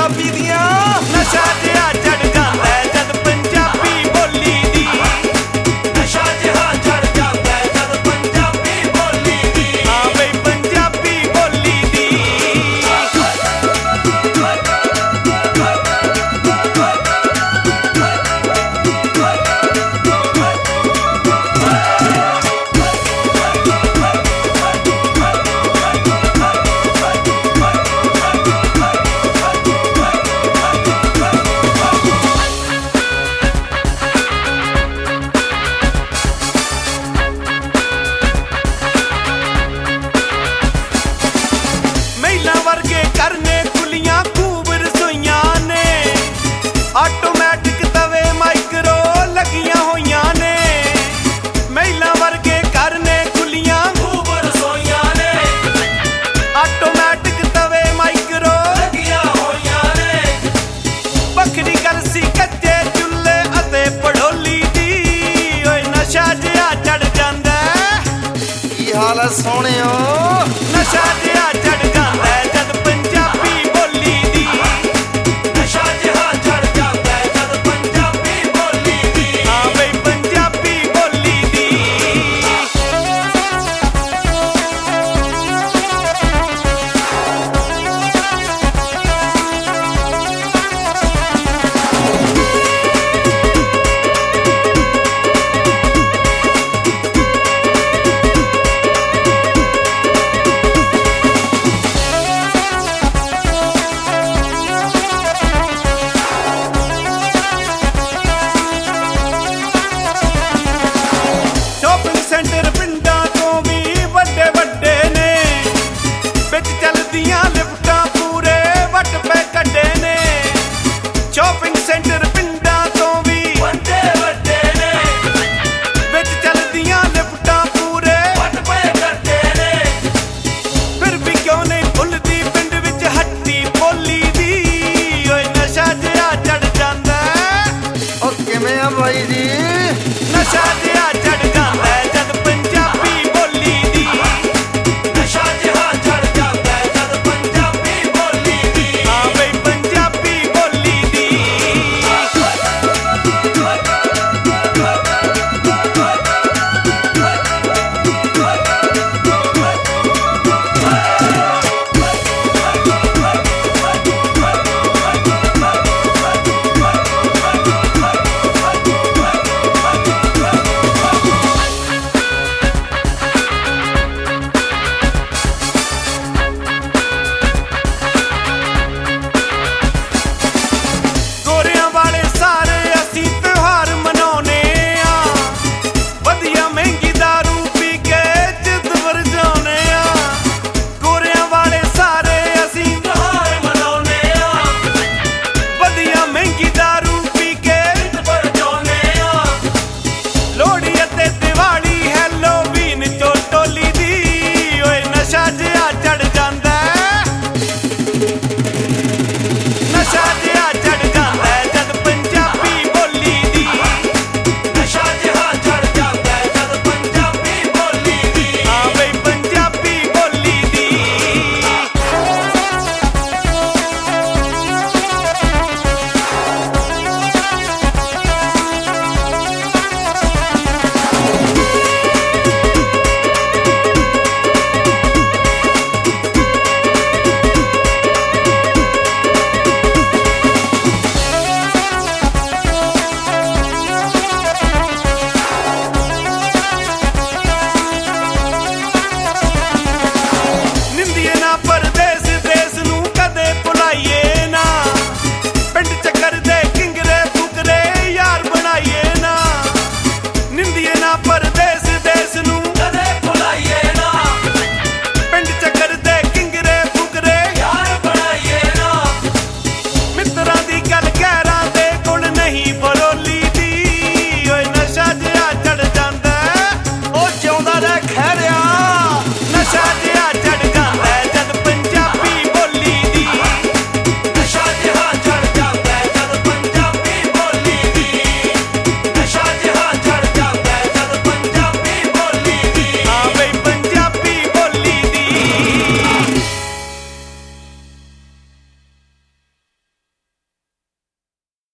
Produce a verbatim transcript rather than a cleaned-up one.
पंजाबी दियां नशा जिहा चढ़ जांदा है जद पंजाबी बोली दी नशा जिहा चढ़ जांदा है जद पंजाबी बोली दी हाँ बई पंजाबी बोली दी वर्गे करने खुलियां खूब रसोइयां ने ऑटोमैटिक तवे माइक्रो लगियां होइयां ने महिला वर्गे करने खुलियां खूब रसोइयां ने ऑटोमैटिक तवे माइक्रो लगियां होइयां ने बखरी करसी कच्चे चुल्ले अते पड़ोली दी ओए नशा जिहा चढ़ जांदा की हाल है सोहणियो।